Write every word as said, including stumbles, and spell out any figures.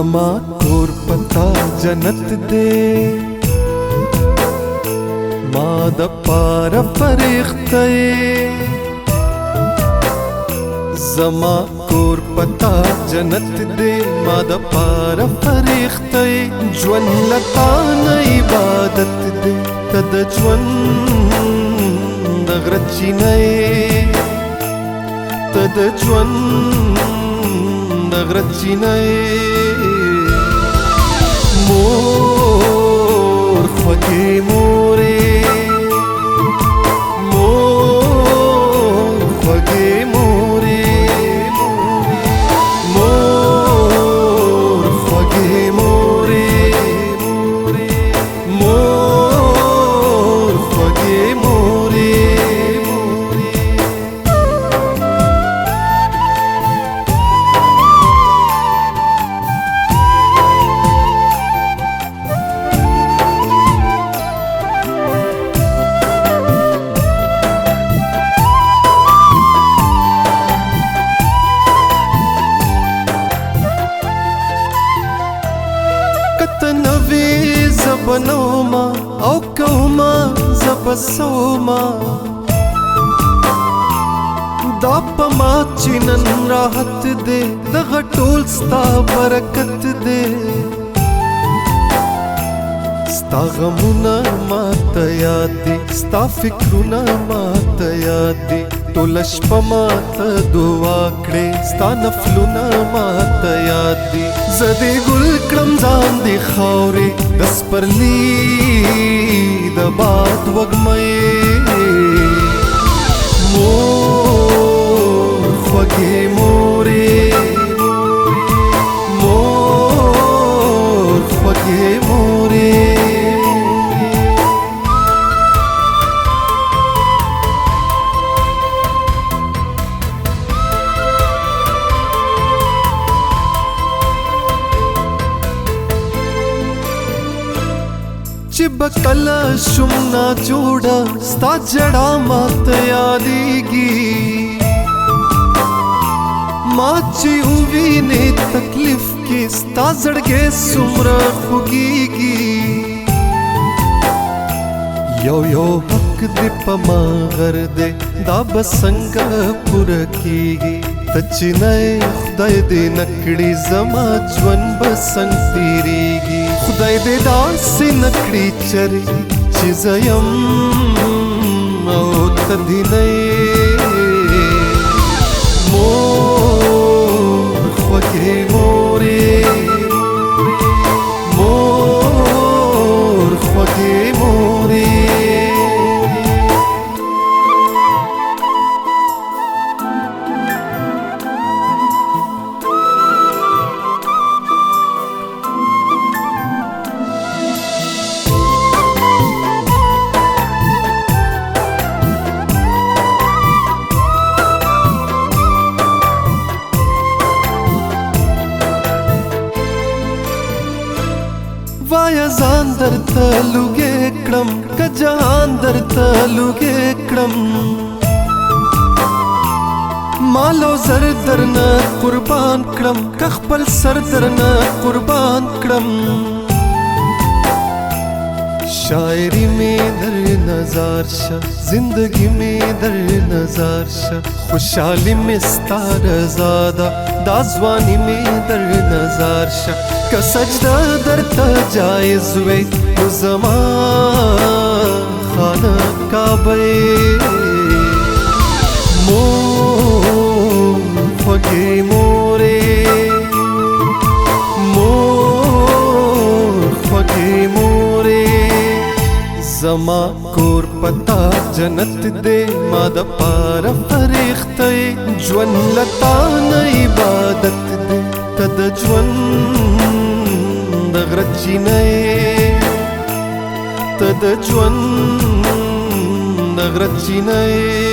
زما کور پتا جنت دے ما د پار فرښتې زما کور پتا جنت دے ما د پار فرښتې ژوند لتا نه عبادت دے تد ژوند د غرچینه تد ژوند د غرچینه مور خوږې مورې مور خوږې مورې مور خوږې مورې مور خوږې مورې زبنوما او کوما زبسوما دا پما چنن راحت دے دغه ټول ستا برکت دے ستا غمونه ماته یاد دي ستا فکرونه ماته یاد دي ټوله شپه ماته دعا کړې ستا نفلونه ماته یاد دي زه دې ګل کړم ځان دې خاورې د سپرلي د باد وږمې مور خوږې مورې مور خوږې مورې چې بکله شم نا جوړه ستا جړه ماته یادېږي ما چې ووینې تکلیف کې ستا زړګی څومره خوږېږي یو یو حق دې په ما غر دی دا به څنګه پوره کېږي ته چې نه خدای دې نه کړي زما ژوند به څنګه تېرېږي خدای دې داسې نه کړي چرې چې زه یم او ته دې نه مور خوږې مورې مور خوږې مورې وایا ځان درته لوګې کړم که جهان درته لوګې کړم مالو زر درنه قربان کړم که خپل سر درنه قربان کړم شاعری میں در نظر شه زندگی میں در نظر شه خوشحالی میں ستا رضا ده دا ځواني میں در نظر شه که سجده درته جایز وی نو زما خانه کعبه مور خوږې مورې مور خوږې مورې زما کور پتا جنت دے ما د پار فرښتې ژوند لتا نه عبادت دے تد ژوند د غرچینه تد ژوند د غرچینه